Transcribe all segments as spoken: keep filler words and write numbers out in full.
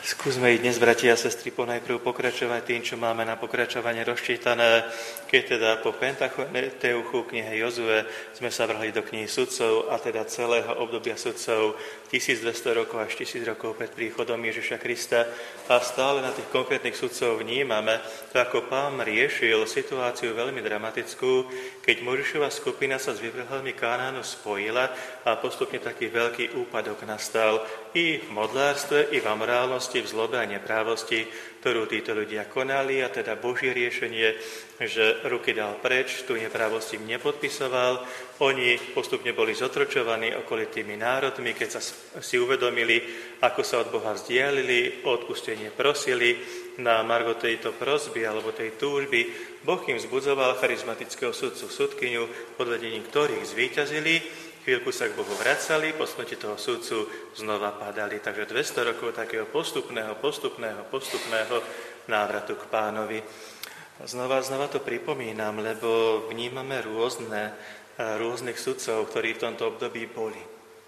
Skúsme i dnes, bratia a sestry, ponajprv pokračovať tým, čo máme na pokračovanie rozčítané. Keď teda po Pentateuchu knihe Jozue sme sa vrhli do knihy sudcov, a teda celého obdobia sudcov tisícdvesto rokov až tisíc rokov pred príchodom Ježiša Krista. A stále na tých konkrétnych sudcov vnímame to, ako Pán riešil situáciu veľmi dramatickú, keď Mojžišova skupina sa s vyvrhelmi Kanánu spojila a postupne taký veľký úpadok nastal i v modlárstve, i v amorálnosti, v zlobe a neprávosti, ktorú títo ľudia konali, a teda Božie riešenie, že ruky dal preč, tu neprávosti nepodpisoval. Oni postupne boli zotročovaní okolitými národmi, keď sa si uvedomili, ako sa od Boha vzdialili, odpustenie prosili. Na margo tejto prosby alebo tej túžby Boh im vzbudzoval charizmatického sudcu, sudkyňu, pod vedením ktorých zvíťazili. Chvíľku sa k Bohu vracali, po smrti toho sudcu znova padali. Takže dvesto rokov takého postupného, postupného, postupného návratu k Pánovi. Znova, znova to pripomínam, lebo vnímame rôzne, rôznych sudcov, ktorí v tomto období boli.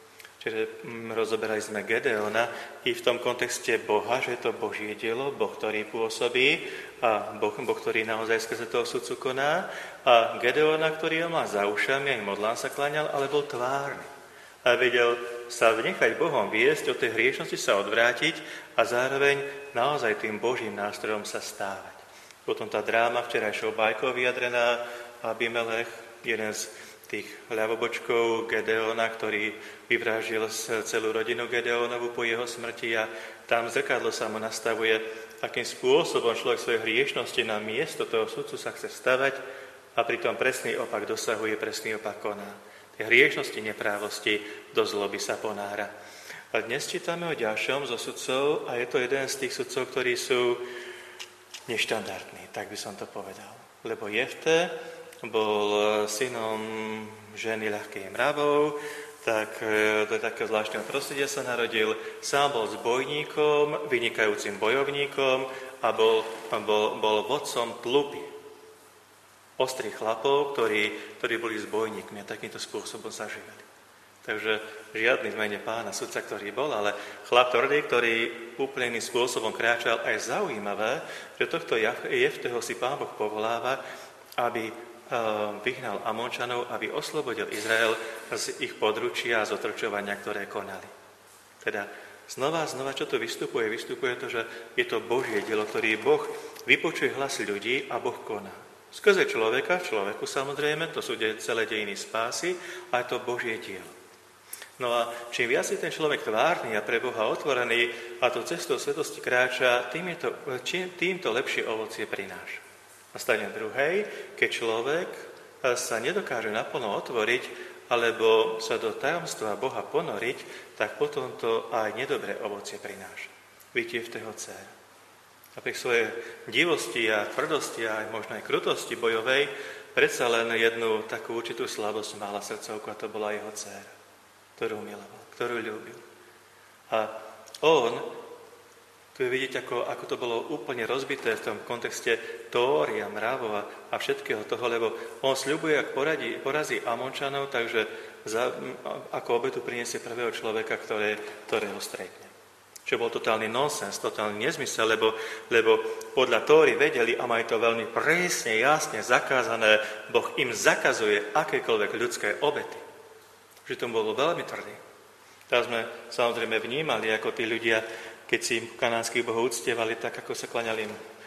Čiže rozoberali sme Gedeona i v tom kontexte Boha, že je to Božie dielo, Boh, ktorý pôsobí a Boh, boh ktorý naozaj skrze toho sudcu koná, a Gedeona, ktorý ho má za ušami, aj modlám sa kláňal, ale bol tvárny. A vedel sa nechať Bohom viesť, od tej hriešnosti sa odvrátiť a zároveň naozaj tým Božím nástrojom sa stávať. Potom tá dráma včerajšou bajkou vyjadrená, Abimelech, jeden z tých ľavobočkov Gedeona, ktorý vyvrážil celú rodinu Gedeonovu po jeho smrti, a tam zrkadlo sa mu nastavuje, akým spôsobom človek svojej hriešnosti na miesto toho sudcu sa chce stavať a pritom presný opak dosahuje, presný opak koná. Tie hriešnosti, neprávosti do zloby sa ponára. A dnes čítame o ďalšom zo sudcov a je to jeden z tých sudcov, ktorí sú neštandardní, tak by som to povedal. Lebo Jefté bol synom ženy ľahkej mravou, tak do takého zvláštneho prostredia sa narodil. Sám bol zbojníkom, vynikajúcim bojovníkom a bol, bol, bol vodcom tlupy. Ostrých chlapov, ktorí, ktorí boli zbojníkmi a takýmto spôsobom sa živili. Takže žiadny v mene pána sudca, ktorý bol, ale chlap tvrdý, ktorý úplne iným spôsobom kráčal. A je zaujímavé, že tohto Jefteho si Pán Boh povoláva, aby vyhnal Amončanov, aby oslobodil Izrael z ich područia a z otročovania, ktoré konali. Teda znova a znova, čo tu vystupuje? Vystupuje to, že je to Božie dielo, ktorý Boh vypočuje hlas ľudí a Boh koná. Skrze človeka, človeku samozrejme, to sú celé dejiny spásy, a je to Božie dielo. No a čím viac je ten človek tvárny a pre Boha otvorený a to cestou svetosti kráča, tým, je to, čím, tým to lepšie ovocie prináša. A stane druhej, keď človek sa nedokáže naplno otvoriť alebo sa do tajomstva Boha ponoriť, tak potom to aj nedobré ovocie prináša. Vidíte v toho dcéra. A pri svojej divosti a tvrdosti a aj možno aj krutosti bojovej predsa len jednu takú určitú slabosť mala srdcovku, a to bola jeho dcéra, ktorú miloval, ktorú ľúbil. A on, tu je vidieť, ako, ako to bolo úplne rozbité v tom kontexte Tóry a mravov a, a všetkého toho, lebo on sľubuje, ak poradí, porazí Amončanov, takže za, ako obetu priniesie prvého človeka, ktoré, ktorého stretne. Čo bol totálny nonsens, totálny nezmysel, lebo, lebo podľa Tóry vedeli, a majú to veľmi presne, jasne zakázané, Boh im zakazuje akékoľvek ľudské obety. Že to bolo veľmi tvrdý. Teraz sme samozrejme vnímali, ako tí ľudia, keď si kanánskych bohov uctievali, tak ako sa klaňali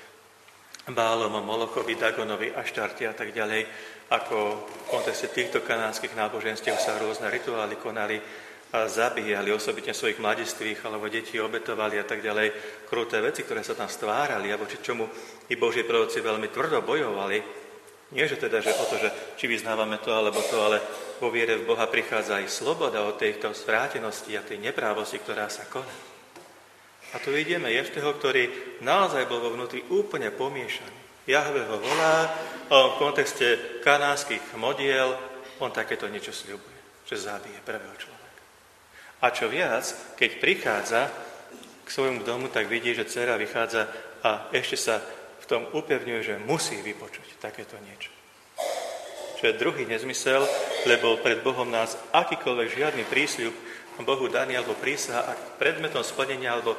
Bálom, Molochovi, Dagonovi, Aštarte a tak ďalej, ako v kontexte týchto kanánskych náboženstiev sa rôzne rituály konali a zabíjali osobitne svojich mladistvých alebo detí obetovali a tak ďalej. Kruté veci, ktoré sa tam stvárali a voči čomu i Boží proroci veľmi tvrdo bojovali. Nie, že teda, že o to, že či vyznávame to alebo to, ale vo viere v Boha prichádza aj sloboda od týchto zvrátenosti a tej neprávosti, ktorá sa koná. A tu vidíme Jefteho, ktorý naozaj bol vo vnútri úplne pomiešaný. Jahve ho volá, a v kontexte kanánskych modiel on takéto niečo sľubuje, že zabije prvého človeka. A čo viac, keď prichádza k svojmu domu, tak vidí, že dcera vychádza a ešte sa v tom upevňuje, že musí vypočuť takéto niečo. Čo je druhý nezmysel, lebo pred Bohom nás akýkoľvek žiadny prísľub Bohu daný alebo prísaha, ak predmetom splnenia alebo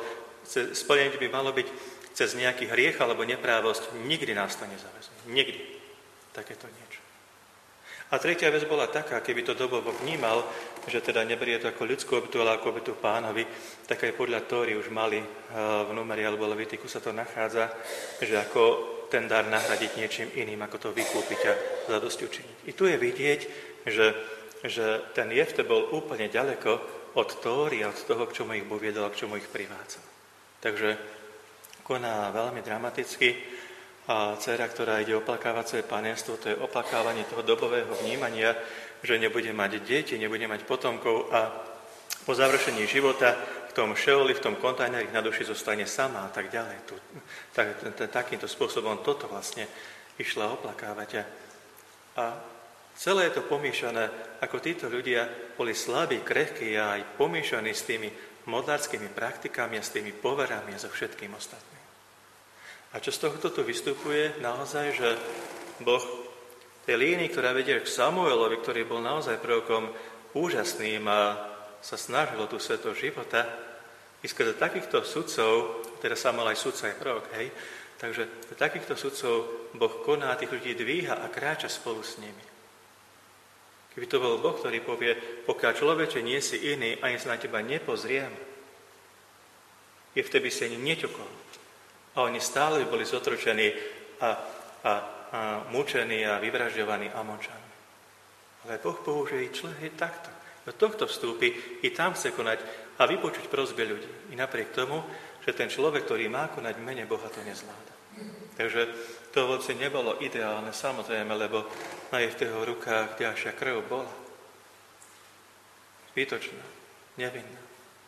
splnenie by malo byť cez nejaký hriech alebo neprávosť, nikdy nás to nezavezuje. Nikdy. Takéto niečo. A tretia vec bola taká, keby to dobovo vnímal, že teda neberie to ako ľudskú obetu, ale ako obetu Pánovi, tak aj podľa Tóry už mali v Numeri alebo Levitiku sa to nachádza, že ako ten dar nahradiť niečím iným, ako to vykúpiť a zadosť učiniť. I tu je vidieť, že, že ten Jefte bol úplne ďaleko od Tóry a od toho, k čomu ich Boh viedol a k čomu ich privádzal. Takže koná veľmi dramaticky. A dcera, ktorá ide oplakávať svoje panenstvo, to je oplakávanie toho dobového vnímania, že nebude mať deti, nebude mať potomkov a po završení života v tom šeoli, v tom kontajneri na duši zostane sama a tak ďalej. Tu, tak, t- takýmto spôsobom toto vlastne išla oplakávať. A celé je to pomíšané, ako títo ľudia boli slabí, krehkí a aj pomíšaní s tými modlárskymi praktikami a s tými poverami a so všetkým ostatným. A čo z tohto tu vystupuje naozaj, že Boh tej línii, ktorá vedie k Samuelovi, ktorý bol naozaj prorokom úžasným a sa snažil o tú svetosť života, i skrze takýchto sudcov, teda Samuel aj sudca je prorok, hej, takže takýchto sudcov Boh koná, tých ľudí dvíha a kráča spolu s nimi. Keby to bol Boh, ktorý povie, pokiaľ človeče nie si iný, ani sa na teba nepozriem, je vtedy si ani neťukol. A oni stále boli zotročení a, a, a mučení a vyvražďovaní Amončanmi. Ale Boh použije človek takto. Do tohto vstúpi, i tam chce konať a vypočuť prosby ľudí. I napriek tomu, že ten človek, ktorý má konať v mene Boha, to nezvláda. Takže to voci nebolo ideálne, samozrejme, lebo na jeho rukách ďalšia krv bola. Zbytočná, nevinná.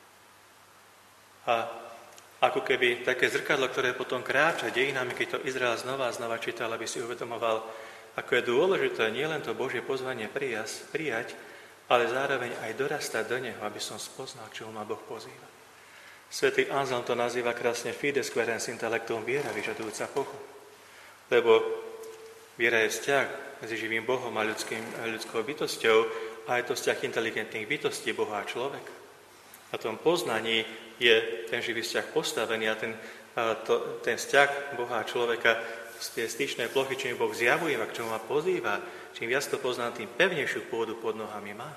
A ako keby také zrkadlo, ktoré potom kráča dejinami, keď to Izrael znova a znova čítal, aby si uvedomoval, ako je dôležité nielen to Božie pozvanie prijať, ale zároveň aj dorastať do neho, aby som spoznal, čo ma Boh pozýva. Svätý Anselm to nazýva krásne fides querens intellectum, viera vyžadujúca pochop. Lebo viera je vzťah medzi živým Bohom a ľudským, ľudskou bytosťou a je to vzťah inteligentných bytostí Boha a človeka. Na tom poznaní je ten živý vzťah postavený a ten, a to, ten vzťah Boha a človeka z tie styčné plochy, čím Boh zjavuje a k čomu ma pozýva, čím viac to poznám, tým pevnejšiu pôdu pod nohami mám.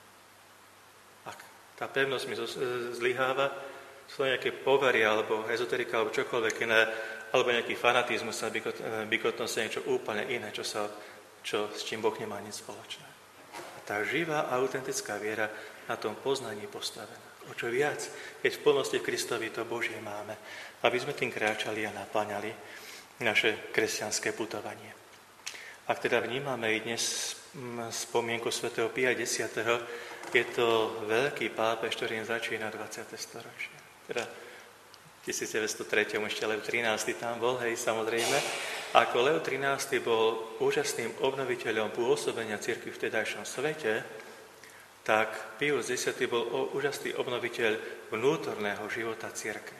Ak tá pevnosť mi zlyháva, sú nejaké povery alebo ezoterika alebo čokoľvek iné, alebo nejaký fanatizmus a bykotnosť je niečo úplne iné, čo sa, čo, s čím Boh nemá nič spoločné. A tá živá a autentická viera na tom poznaní postavená. O čo viac, keď v plnosti Kristovi to Božie máme, aby sme tým kráčali a napáňali naše kresťanské putovanie. Ak teda vnímame i dnes spomienku svätého Pia X, je to veľký pápež, ktorým začína dvadsiate storočie. Teda v tisícdeväťstotri ešte Leo trinásty tam bol, hej, samozrejme. Ako Leo trinásty bol úžasným obnoviteľom pôsobenia cirkvi v vtedajšom svete, tak Pius X bol úžasný obnoviteľ vnútorného života cirkvi.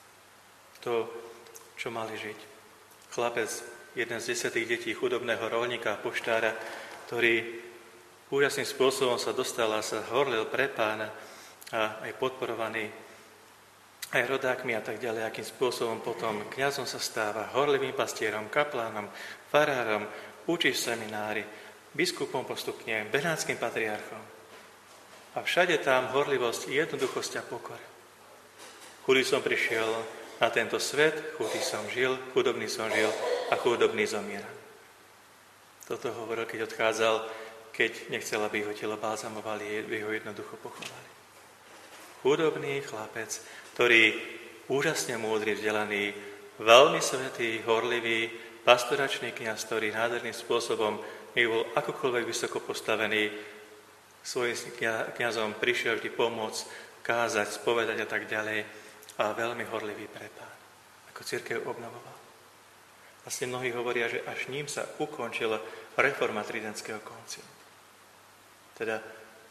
To, čo mali žiť. Chlapec, jeden z desiatých detí chudobného roľníka a poštára, ktorý úžasným spôsobom sa dostal a sa horlil pre Pána a aj podporovaný aj rodákmi a tak ďalej, akým spôsobom potom kňazom sa stáva, horlivým pastierom, kaplánom, farárom, učí v seminári, biskupom postupne, benátskym patriarchom. A všade tam horlivosť, jednoduchosť a pokora. Chudý som prišiel na tento svet, chudý som žil, chudobný som žil a chudobný zomieram. Toto hovoril, keď odchádzal, keď nechcel, aby jeho telo balzamovali, aby ho jednoducho pochovali. Chudobný chlapec, ktorý úžasne múdry, vzdelaný, veľmi svätý, horlivý, pastoračný kňaz, ktorý nádherným spôsobom nebol akokoľvek vysoko postavený, svojim kňazom prišiel vždy pomôcť, kázať, spovedať a tak ďalej a veľmi horlivý pre Pán, ako cirkev obnovoval. Vlastne mnohí hovoria, že až ním sa ukončila reforma Tridentského koncilu. Teda,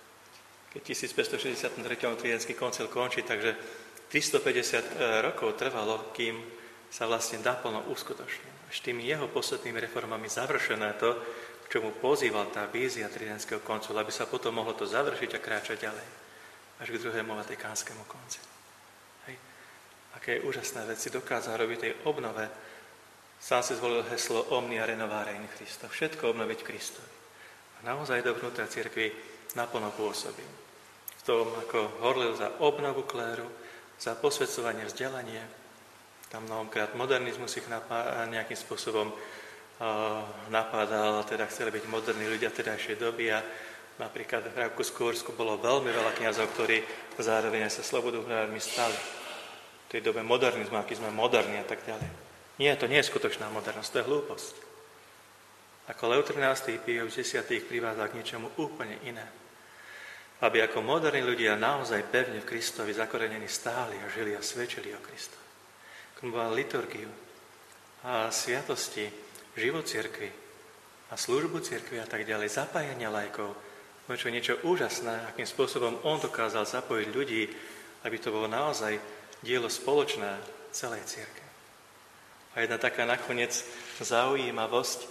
keď tisícpäťstošesťdesiattri Tridentský koncil končí, takže tristopäťdesiat rokov trvalo, kým sa vlastne naplno uskutočnil. Až tými jeho poslednými reformami završené to, k čomu pozýval tá vízia Tridentského koncilu, aby sa potom mohlo to završiť a kráčať ďalej. Až k druhému vatikánskemu koncilu. Hej. A aké úžasné veci dokázal robiť tej obnove. Sám si zvolil heslo Omnia renovare in Christo. Všetko obnoviť Kristovi. A naozaj do vnútra cirkvi naplno pôsobil. V tom, ako horlil za obnovu kléru, za posvedcovanie, vzdelanie. Tam mnohokrát modernizmus ich napá- nejakým spôsobom napádal, teda chceli byť moderní ľudia tedajšej doby a napríklad v Rakúsku-Uhorsku bolo veľmi veľa kňazov, ktorí zároveň sa slobodúhrármi stali. V tej dobe modernizmu, aký sme moderní a tak ďalej. Nie, to nie je skutočná modernosť, to je hlúposť. Ako Leo trinásty. Pius X. ich privádza k niečomu úplne iné. Aby ako moderní ľudia naozaj pevne v Kristovi zakorenení stáli a žili a svedčili o Kristovi. Komunovali liturgiu a sviatosti, život cirkvi a službu cirkvi a tak ďalej, zapájanie lajkov, čo niečo úžasné, akým spôsobom on dokázal zapojiť ľudí, aby to bolo naozaj dielo spoločné celej cirkvi. A jedna taká nakoniec zaujímavosť,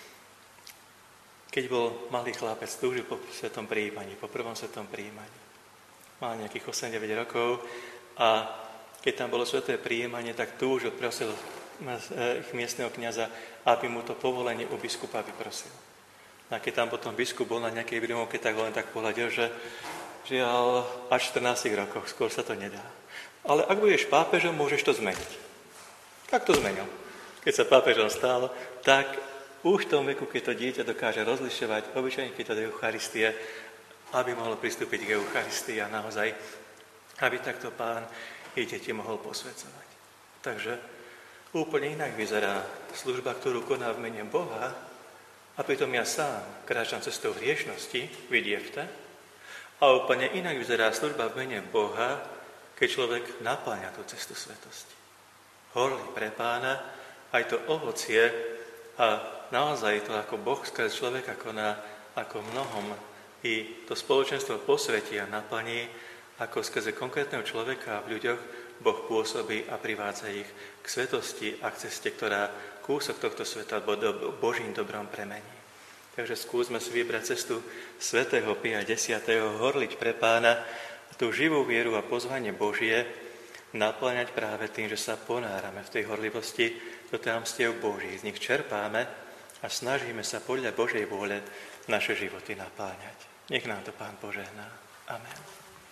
keď bol malý chlapec, túžil po svetom prijímaní, po prvom svetom prijímaní. Mal nejakých osem deväť rokov a keď tam bolo sveté prijímanie, tak túžil, prosil ich miestneho kňaza, aby mu to povolenie u biskupa vyprosil. A keď tam potom biskup bol na nejakej príjmovke, tak ho len tak pohľadil, že žiaľ, až v štrnástich rokoch, skôr sa to nedá. Ale ak budeš pápežom, môžeš to zmeniť. Tak to zmenil. Keď sa pápežom stal, tak už v tom veku, keď to dieťa dokáže rozlišovať, obyčajne keď to do Eucharistie, aby mohlo pristúpiť k Eucharistii a naozaj, aby takto Pán jej deti mohol posväcovať. Takže úplne inak vyzerá služba, ktorú koná v mene Boha, a pritom ja sám kráčam cestou hriešnosti, vidievte, a úplne inak vyzerá služba v mene Boha, keď človek napáňa tú cestu svetosti. Horlí pre Pána aj to ovocie a naozaj to, ako Boh skrze človeka koná, ako mnohom i to spoločenstvo posvetí a naplní, ako skrze konkrétneho človeka v ľuďoch Boh pôsobí a privádza ich k svetosti a k ceste, ktorá kúsok tohto sveta Božím dobrom premení. Takže skúsme si vybrať cestu svätého Pia X. horliť pre Pána, tú živú vieru a pozvanie Božie naplňať práve tým, že sa ponárame v tej horlivosti do tajomstiev Boží. Z nich čerpáme a snažíme sa podľa Božej vôle naše životy napáňať. Nech nám to Pán požehná. Amen.